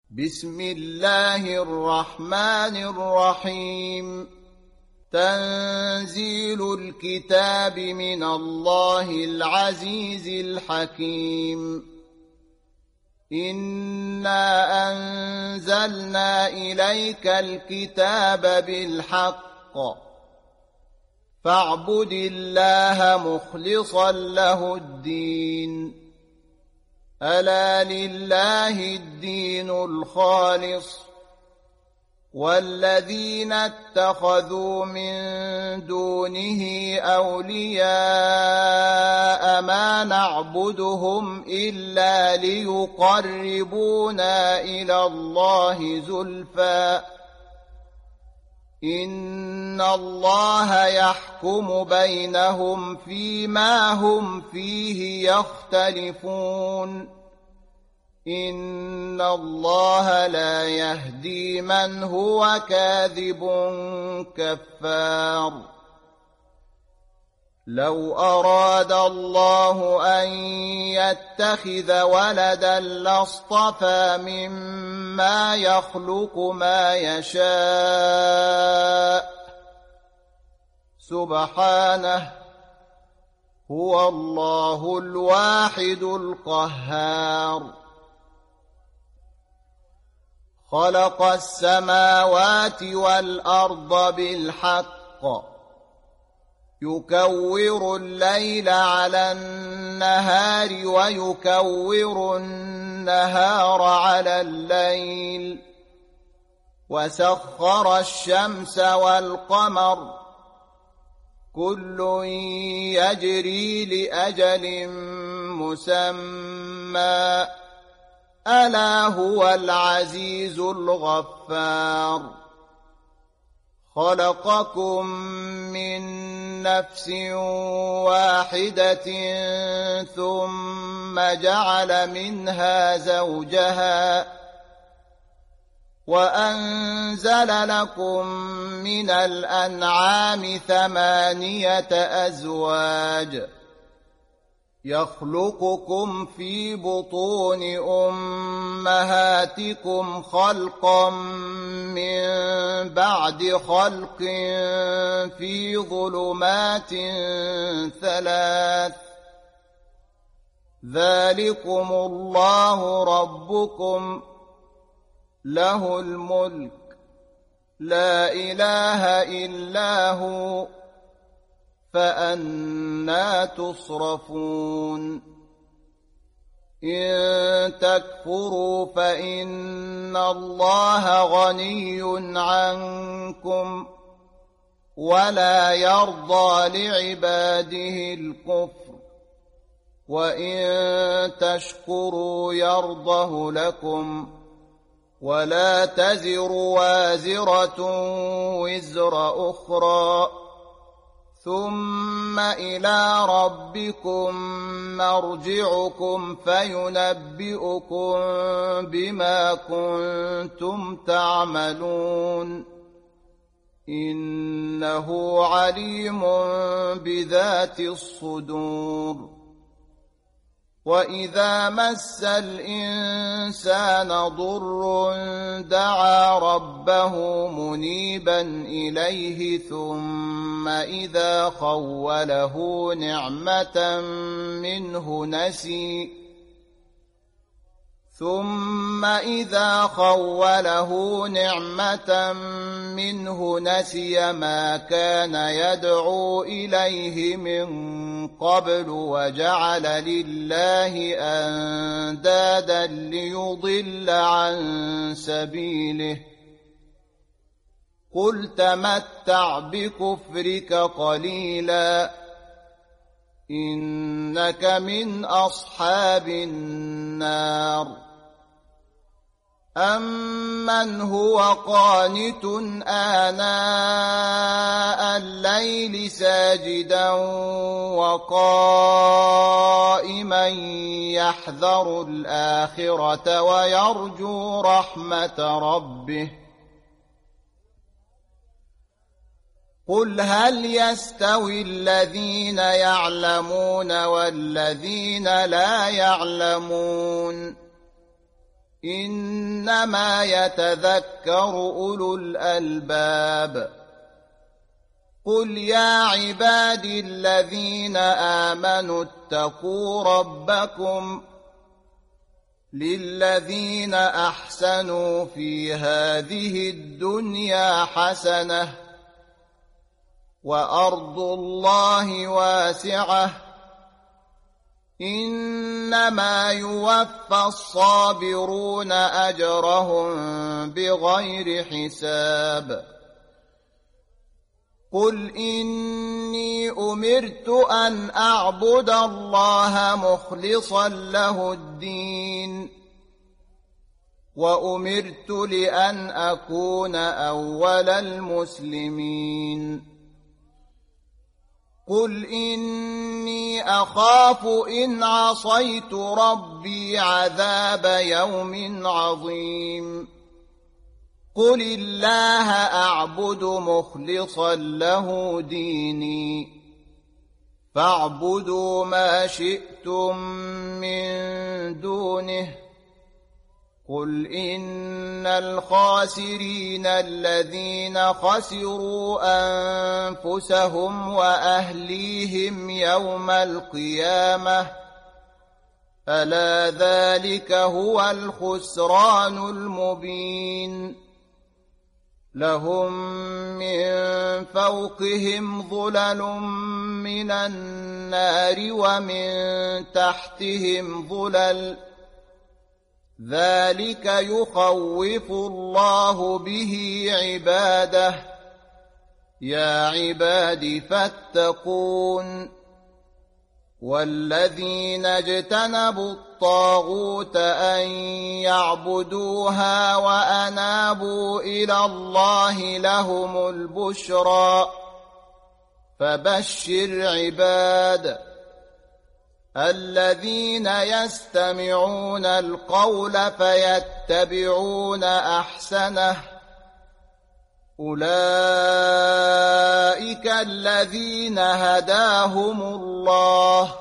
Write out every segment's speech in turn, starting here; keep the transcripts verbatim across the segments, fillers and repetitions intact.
بسم الله الرحمن الرحيم تنزيل الكتاب من الله العزيز الحكيم إنا أنزلنا إليك الكتاب بالحق فاعبد الله مخلصا له الدين ألا لله الدين الخالص والذين اتخذوا من دونه أولياء ما نعبدهم إلا ليقربونا إلى الله زلفى إن الله يحكم بينهم فيما هم فيه يختلفون إن الله لا يهدي من هو كاذب كفار لو أراد الله أن يتخذ ولدا لاصطفى مما يخلق ما يشاء سبحانه هو الله الواحد القهار خلق السماوات والأرض بالحق يكور الليل على النهار ويكور النهار على الليل وسخر الشمس والقمر كل يجري لأجل مسمى ألا هو العزيز الغفار خلقكم من نفس واحدة ثم جعل منها زوجها وأنزل لكم من الأنعام ثمانية أزواج يخلقكم في بطون أمهاتكم خلقا من بعد خلق في ظلمات ثلاث ذلكم الله ربكم له الملك لا إله إلا هو فأنى تصرفون إن تكفروا فإن الله غني عنكم ولا يرضى لعباده الكفر وإن تشكروا يرضه لكم ولا تزر وازرة وزر أخرى ثم إلى ربكم مرجعكم فينبئكم بما كنتم تعملون إنه عليم بذات الصدور وإذا مس الإنسان ضر دعا ربه منيبا إليه ثم إذا خوله نعمة منه نسي ثم إذا خوله نعمة منه نسي ما كان يدعو إليه من قبل وجعل لله أندادا ليضل عن سبيله قل تمتع بكفرك قليلا إنك من أصحاب النار أمن هو قانت آناء الليل ساجدا وقائما يحذر الآخرة ويرجو رحمة ربه قل هل يستوي الذين يعلمون والذين لا يعلمون إنما يتذكر أولو الألباب قل يا عبادي الذين آمنوا اتقوا ربكم للذين أحسنوا في هذه الدنيا حسنة وأرض الله واسعة إنما يوفى الصابرون أجرهم بغير حساب قل إني أمرت أن أعبد الله مخلصا له الدين وأمرت لأن أكون أول المسلمين قل إني أخاف إن عصيت ربي عذاب يوم عظيم قل الله أعبد مخلصا له ديني فاعبدوا ما شئتم من دونه قل إن الخاسرين الذين خسروا أنفسهم وأهليهم يوم القيامة ألا ذلك هو الخسران المبين لهم من فوقهم ظلل من النار ومن تحتهم ظلل ذلك يخوف الله به عباده يا عباد فاتقون والذين اجتنبوا الطاغوت أن يعبدوها وأنابوا إلى الله لهم البشرى فبشر عباد الذين يستمعون القول فيتبعون أحسنه أولئك الذين هداهم الله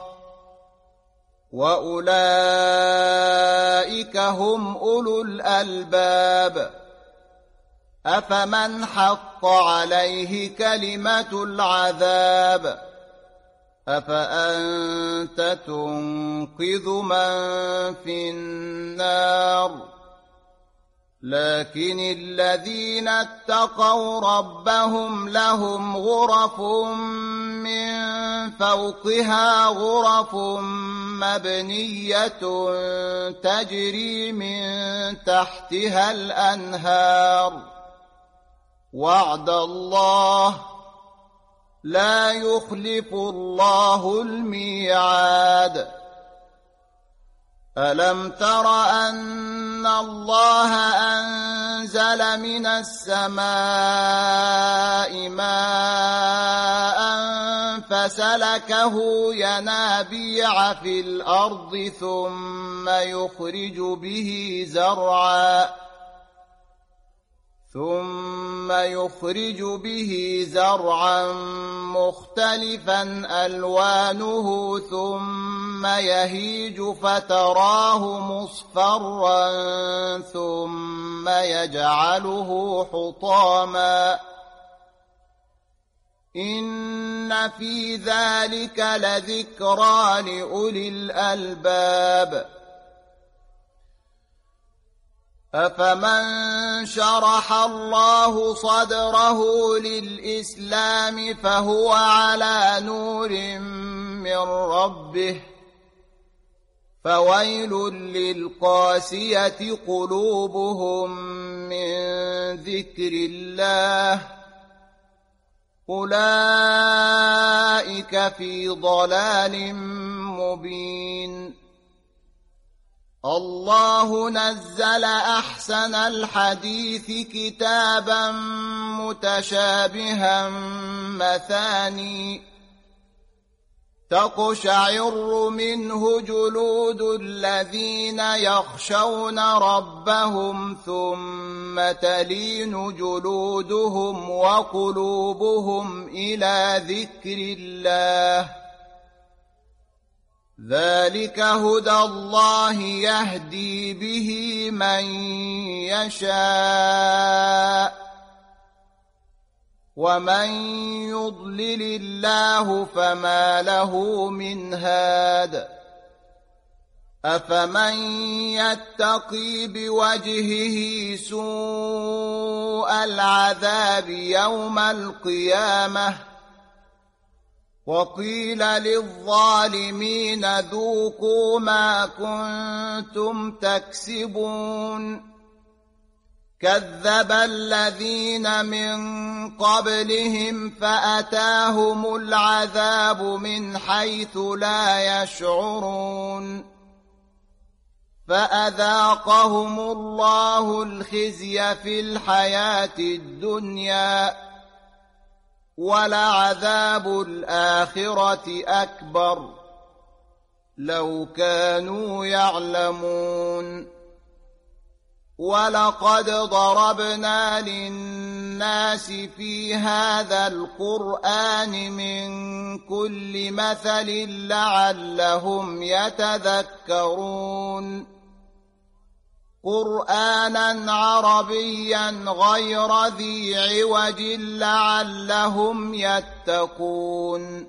وأولئك هم أولو الألباب أفمن حق عليه كلمة العذاب أفأنت تنقذ من في النار لكن الذين اتقوا ربهم لهم غرف من فوقها غرف مبنية تجري من تحتها الأنهار وعد الله لا يخلف الله الميعاد ألم تر أن الله أنزل من السماء ماء فسلكه ينابيع في الأرض ثم يخرج به زرعا ثم يخرج به زرعا مختلفا ألوانه ثم يهيج فتراه مصفرا ثم يجعله حطاما إن في ذلك لذكرى لأولي الألباب أفمن شرح الله صدره للإسلام فهو على نور من ربه فويل للقاسية قلوبهم من ذكر الله أولئك في ضلال مبين الله نزل أحسن الحديث كتابا متشابها مثاني تقشعر منه جلود الذين يخشون ربهم ثم تلين جلودهم وقلوبهم إلى ذكر الله ذلك هدى الله يهدي به من يشاء ومن يضلل الله فما له من هاد أفمن يتقي بوجهه سوء العذاب يوم القيامة وقيل للظالمين ذوقوا ما كنتم تكسبون كذب الذين من قبلهم فأتاهم العذاب من حيث لا يشعرون فأذاقهم الله الخزي في الحياة الدنيا ولعذاب الآخرة أكبر لو كانوا يعلمون ولقد ضربنا للناس في هذا القرآن من كل مثل لعلهم يتذكرون قرآنا عربيا غير ذي عوج لعلهم يتقون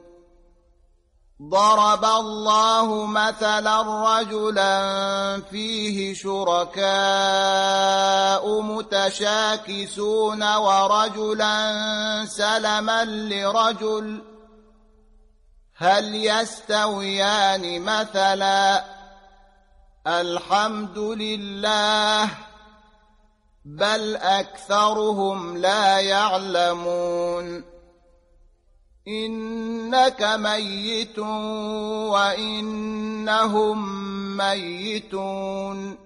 ضرب الله مثلا رجلا فيه شركاء متشاكسون ورجلا سلما لرجل هل يستويان مثلا الحمد لله بل أكثرهم لا يعلمون إنك ميت وإنهم ميتون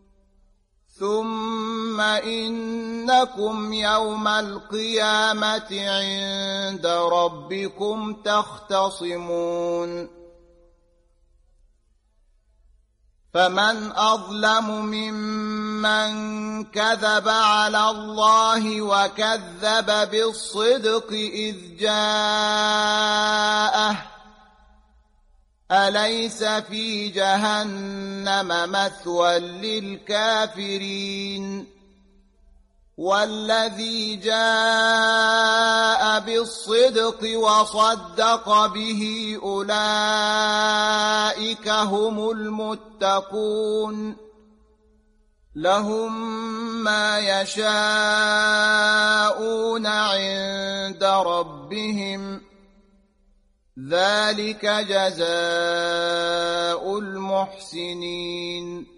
ثم إنكم يوم القيامة عند ربكم تختصمون فمن أظلم ممن كذب على الله وكذب بالصدق إذ جاءه أليس في جهنم مثوى للكافرين والذي جاء بالصدق وصدق به أولئك هم المتقون لهم ما يشاءون عند ربهم ذلك جزاء المحسنين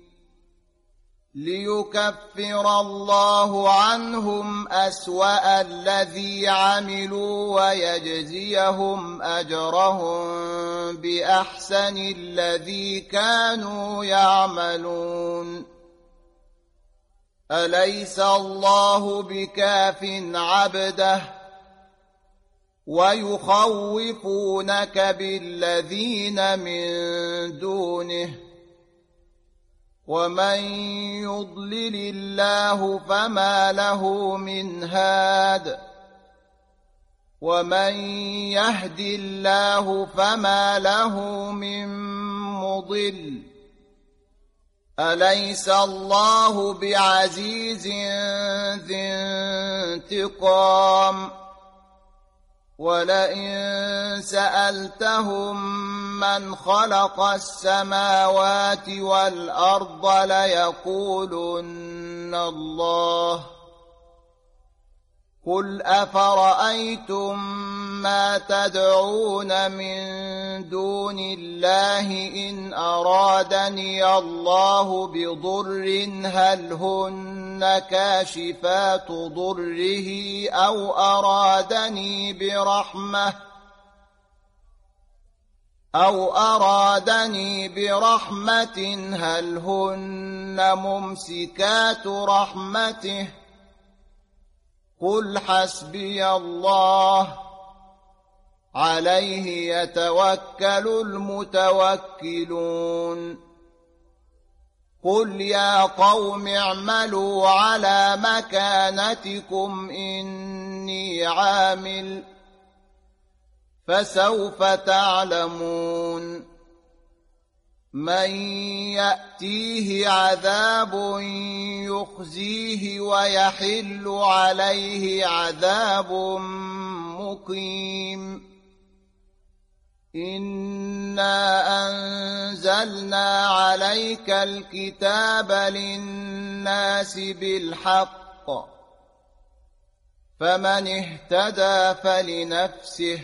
ليكفر الله عنهم أسوأ الذي عملوا ويجزيهم أجرهم بأحسن الذي كانوا يعملون أليس الله بكاف عبده ويخوفونك بالذين من دونه ومن يضلل الله فما له من هاد ومن يهد الله فما له من مضل أليس الله بعزيز ذي انتقام ولئن سألتهم من خلق السماوات والأرض ليقولن الله قل أفرأيتم ما تدعون من دون الله إن أرادني الله بضر هل هن كاشفات ضره أو أرادني برحمة أو أرادني برحمة هل هن ممسكات رحمته قل حسبي الله عليه يتوكل المتوكلون قل يا قوم اعملوا على مكانتكم إني عامل فسوف تعلمون من يأتيه عذاب يخزيه ويحل عليه عذاب مقيم إنا أنزلنا عليك الكتاب للناس بالحق فمن اهتدى فلنفسه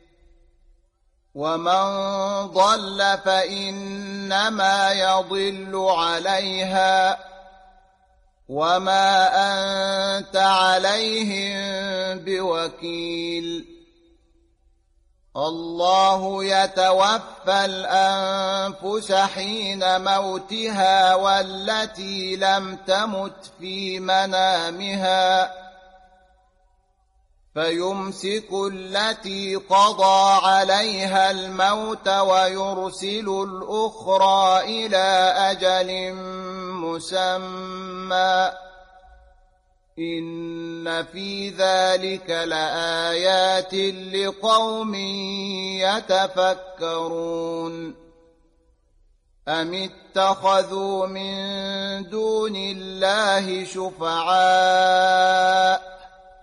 ومن ضل فإنما يضل عليها وما أنت عليهم بوكيل الله يتوفى الأنفس حين موتها والتي لم تمت في منامها فيمسك التي قضى عليها الموت ويرسل الأخرى إلى أجل مسمى إن في ذلك لآيات لقوم يتفكرون أم اتخذوا من دون الله شفعاء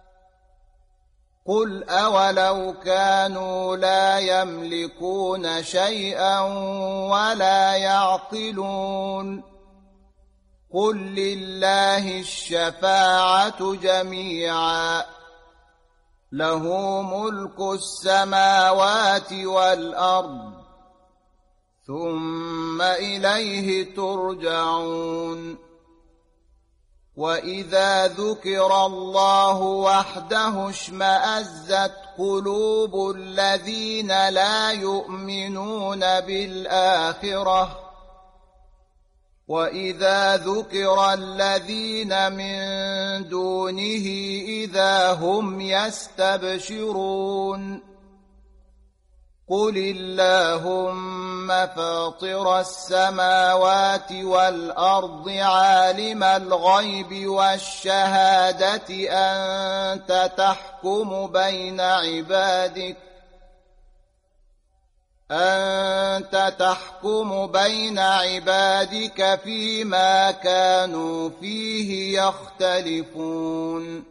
قل أولو كانوا لا يملكون شيئا ولا يعقلون قل لله الشفاعة جميعا له ملك السماوات والأرض ثم إليه ترجعون وإذا ذكر الله وحده اشمأزت قلوب الذين لا يؤمنون بالآخرة وإذا ذكر الذين من دونه إذا هم يستبشرون قل اللهم فاطر السماوات والأرض عالم الغيب والشهادة أنت تحكم بين عبادك أنت تحكم بين عبادك فيما كانوا فيه يختلفون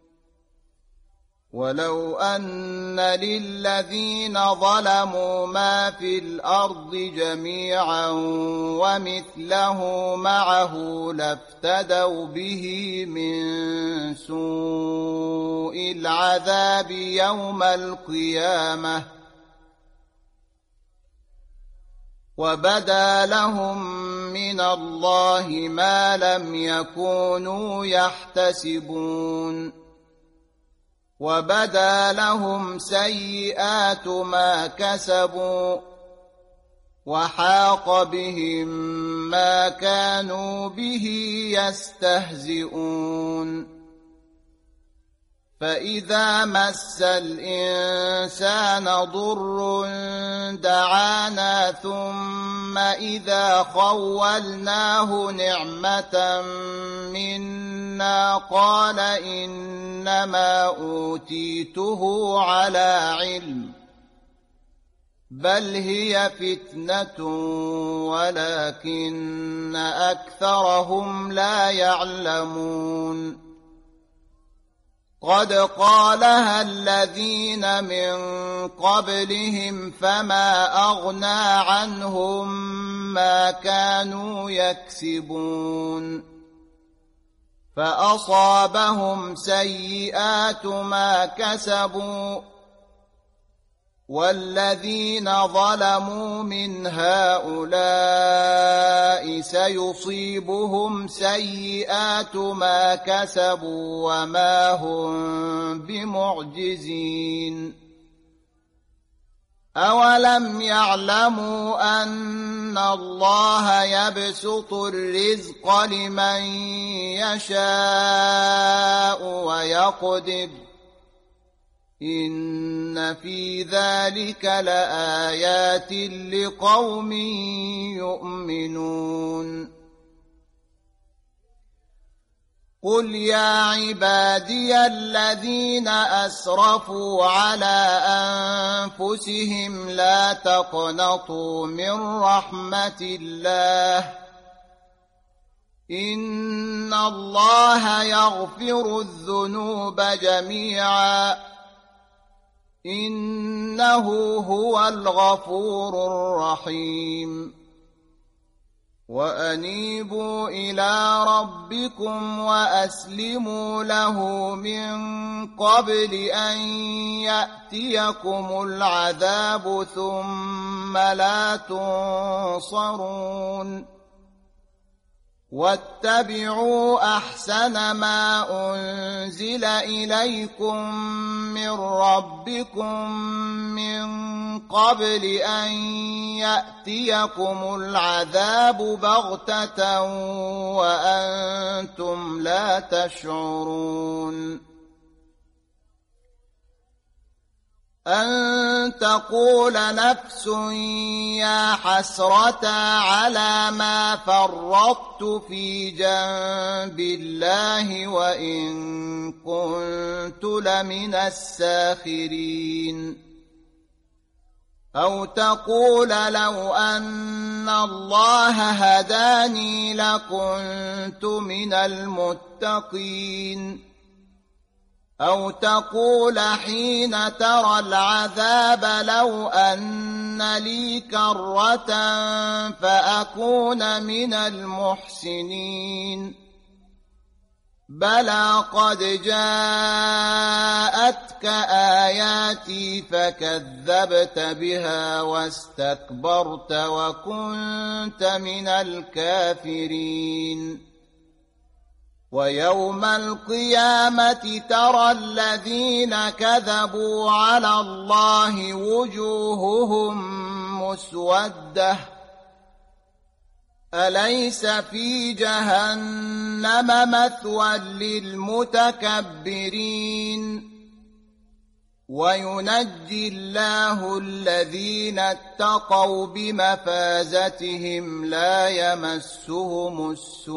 ولو أن للذين ظلموا ما في الأرض جميعا ومثله معه لافتدوا به من سوء العذاب يوم القيامة وبدا لهم من الله ما لم يكونوا يحتسبون وبدا لهم سيئات ما كسبوا وحاق بهم ما كانوا به يستهزئون فإذا مس الإنسان ضر دعانا ثم إذا خولناه نعمة منا قال إنما أوتيته على علم بل هي فتنة ولكن أكثرهم لا يعلمون قد قالها الذين من قبلهم فما أغنى عنهم ما كانوا يكسبون فأصابهم سيئات ما كسبوا والذين ظلموا من هؤلاء سيصيبهم سيئات ما كسبوا وما هم بمعجزين أولم يعلموا أن الله يبسط الرزق لمن يشاء ويقدر إن في ذلك لآيات لقوم يؤمنون قل يا عبادي الذين أسرفوا على أنفسهم لا تقنطوا من رحمة الله إن الله يغفر الذنوب جميعا إنه هو الغفور الرحيم وأنيبوا إلى ربكم وأسلموا له من قبل أن يأتيكم العذاب ثم لا تنصرون واتبعوا أحسن ما أنزل إليكم من ربكم من قبل أن يأتيكم العذاب بغتة وأنتم لا تشعرون أن تقول نفس يا حسرة على ما فرطت في جنب الله وإن كنت لمن الساخرين أو تقول لو أن الله هداني لكنت من المتقين أو تقول حين ترى العذاب لو أن لي كرة فأكون من المحسنين بلى قد جاءتك آياتي فكذبت بها واستكبرت وكنت من الكافرين ويوم القيامة ترى الذين كذبوا على الله وجوههم مسودة أليس في جهنم مثوى للمتكبرين وينجي الله الذين اتقوا بمفازتهم لا يمسهم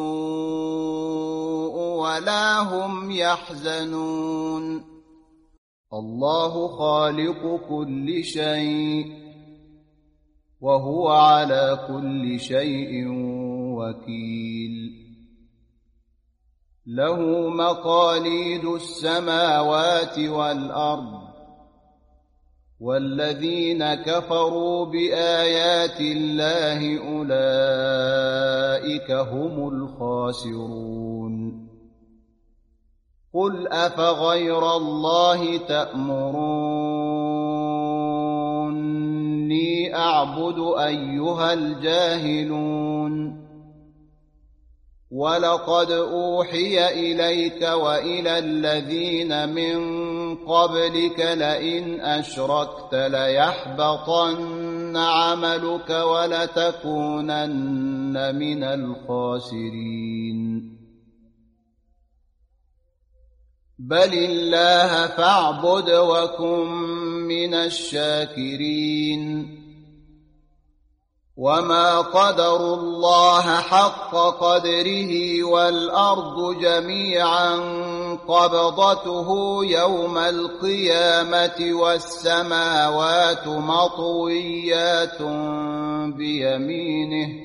السوء ولا هم يحزنون الله خالق كل شيء وهو على كل شيء وكيل له مقاليد السماوات والأرض والذين كفروا بآيات الله أولئك هم الخاسرون قل أفغير الله تأمروني أعبد أيها الجاهلون ولقد أوحي إليك وإلى الذين من قبلك لئن أشركت ليحبطن عملك ولتكونن من الخاسرين بل الله فاعبد وكن من الشاكرين وما قدروا الله حق قدره والأرض جميعا قبضته يوم القيامة والسماوات مطويات بيمينه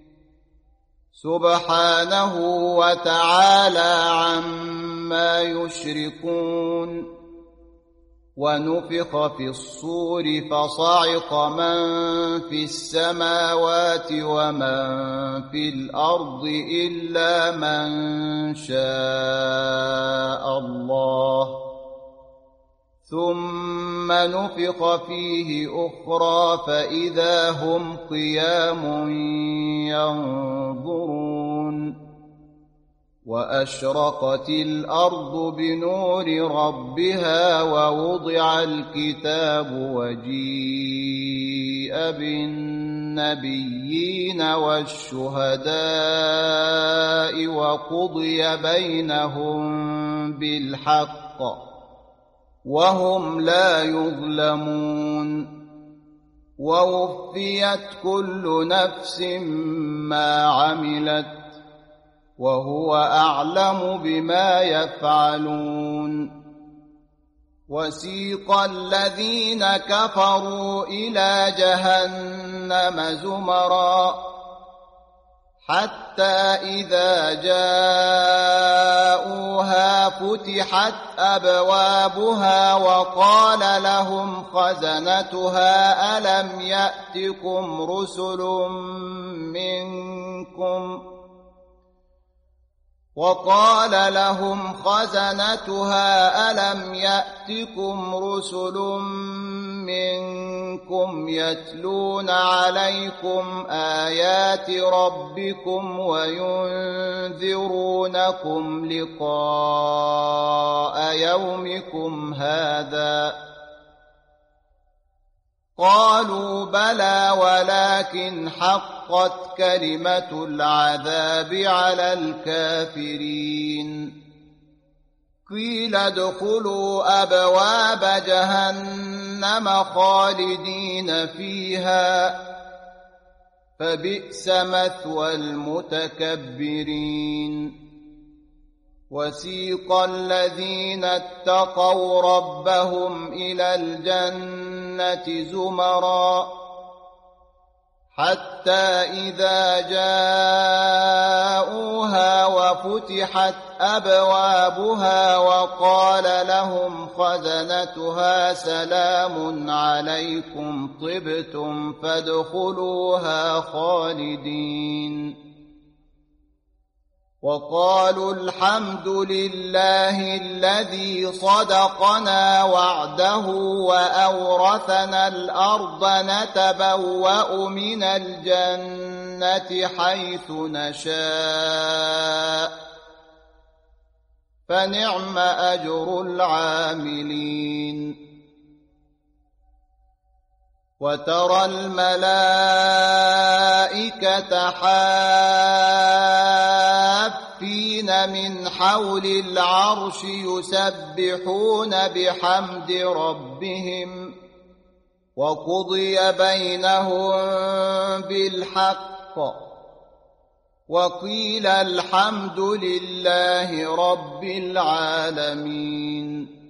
سبحانه وتعالى عما يشركون ونفخ في الصور فصعق من في السماوات ومن في الأرض إلا من شاء الله ثم نفخ فيه أخرى فإذا هم قيام ينظرون وأشرقت الأرض بنور ربها ووضع الكتاب وجيء بالنبيين والشهداء وقضي بينهم بالحق وهم لا يظلمون ووفيت كل نفس ما عملت وهو أعلم بما يفعلون. وسيق الذين كفروا إلى جهنم زمرا حتى إذا جاءوها فتحت أبوابها وقال لهم خزنتها ألم يأتكم رسل منكم وقال لهم خزنتها ألم يأتكم رسل منكم يتلون عليكم آيات ربكم وينذرونكم لقاء يومكم هذا؟ قالوا بلى ولكن حقت كلمة العذاب على الكافرين. قيل ادخلوا أبواب جهنم خالدين فيها فبئس مثوى المتكبرين. وسيق الذين اتقوا ربهم إلى الجنة زمرا حتى إذا جاءوها وفتحت أبوابها وقال لهم خزنتها سلام عليكم طبتم فادخلوها خالدين. وقالوا الحمد لله الذي صدقنا وعده وأورثنا الأرض نتبوأ من الجنة حيث نشاء فنعم أجر العاملين. وترى الملائكة حافين من حول العرش يسبحون بحمد ربهم وقضي بينهم بالحق وقيل الحمد لله رب العالمين.